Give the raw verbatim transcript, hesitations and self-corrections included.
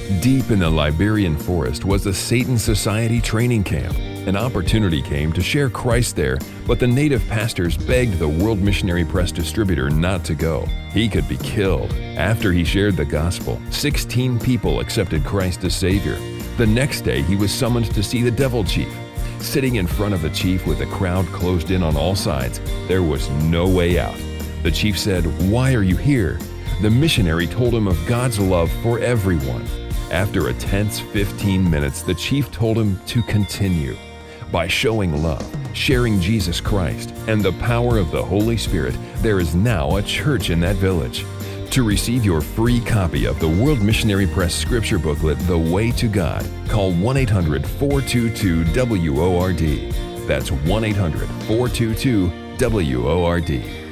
Deep in the Liberian forest was the Satan Society training camp. An opportunity came to share Christ there, but the native pastors begged the World Missionary Press distributor not to go. He could be killed. After he shared the gospel, sixteen people accepted Christ as Savior. The next day, he was summoned to see the devil chief. Sitting in front of the chief with the crowd closed in on all sides, there was no way out. The chief said, "Why are you here?" The missionary told him of God's love for everyone. After a tense fifteen minutes, the chief told him to continue. By showing love, sharing Jesus Christ, and the power of the Holy Spirit, there is now a church in that village. To receive your free copy of the World Missionary Press scripture booklet, The Way to God, call one eight hundred, four two two, W O R D. That's one eight hundred, four two two, W O R D.